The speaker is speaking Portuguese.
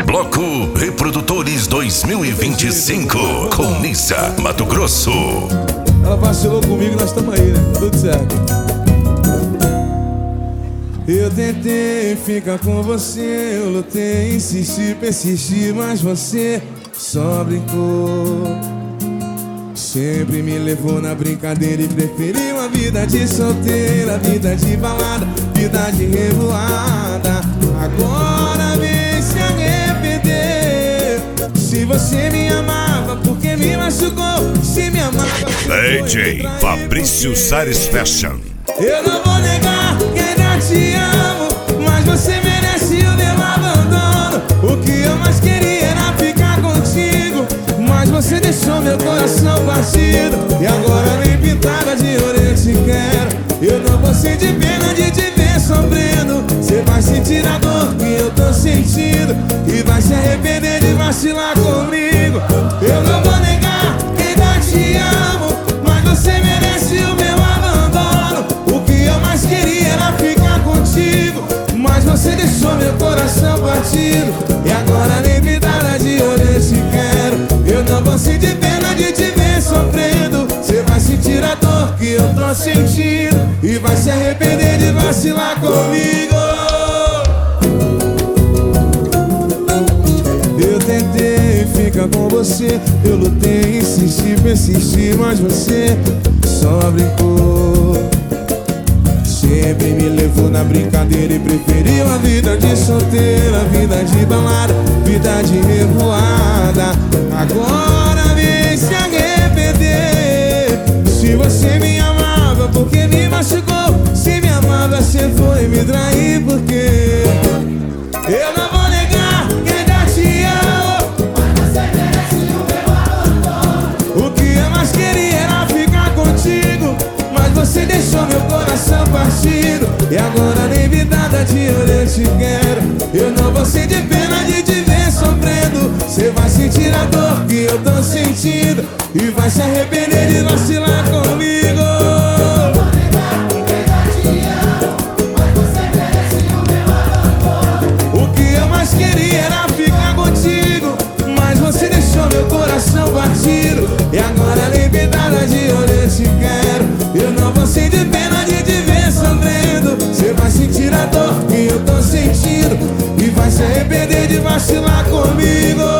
Bloco Reprodutores 2025 com Nissa, Mato Grosso. Ela vacilou comigo, nós estamos aí, né? Tudo certo. Eu tentei ficar com você, eu lutei, insisti, persisti, mas você só brincou. Sempre me levou na brincadeira e preferiu a vida de solteira, vida de balada, vida de revoada. Agora vem se arrepender. Se você me amava, porque me machucou? Se me amava, DJ Fabrício Sares Fashion. eu não vou negar que ainda te amo, mas você merece o meu abandono. O que eu mais queria era ficar contigo, mas você deixou meu coração partido. E agora nem pintada de ouro eu te quero. Eu não vou sentir pena de te ver sofrendo. Você vai sentir a dor que eu tô sentindo e vai se arrepender de vacilar comigo. Eu não vou negar que ainda te amo, mas você merece o meu abandono. O que eu mais queria era ficar contigo, mas você deixou meu coração partido. E agora nem pintada de ouro eu te quero. Eu não vou sentir pena de te ver sofrendo. Você vai sentir a dor que eu tô sentindo e vai se arrepender de vacilar comigo. Eu tentei ficar com você, eu lutei, insisti, persisti, mas você só brincou. Sempre me levou na brincadeira e preferiu a vida de solteira, vida de balada, vida de revoada. Agora vem se arrepender. Se você me amava, porque me machucou? Se me amava, você foi me trair, porque eu não vou negar que ainda te amo, mas você merece o meu abandono. O que eu mais queria era ficar contigo, mas você deixou meu coração partido. E agora nem vidada de ouro eu te quero. Eu não vou sentir pena de te ver sofrendo. Você vai sentir a dor que eu tô sentindo e vai se arrepender de vacilar comigo. O que eu mais queria era ficar contigo, mas você deixou meu coração partido. E agora nem vidada de ouro eu te quero. Eu não vou sentir pena de te ver sofrendo. Você vai sentir a dor que eu tô sentindo e vai se arrepender de vacilar comigo.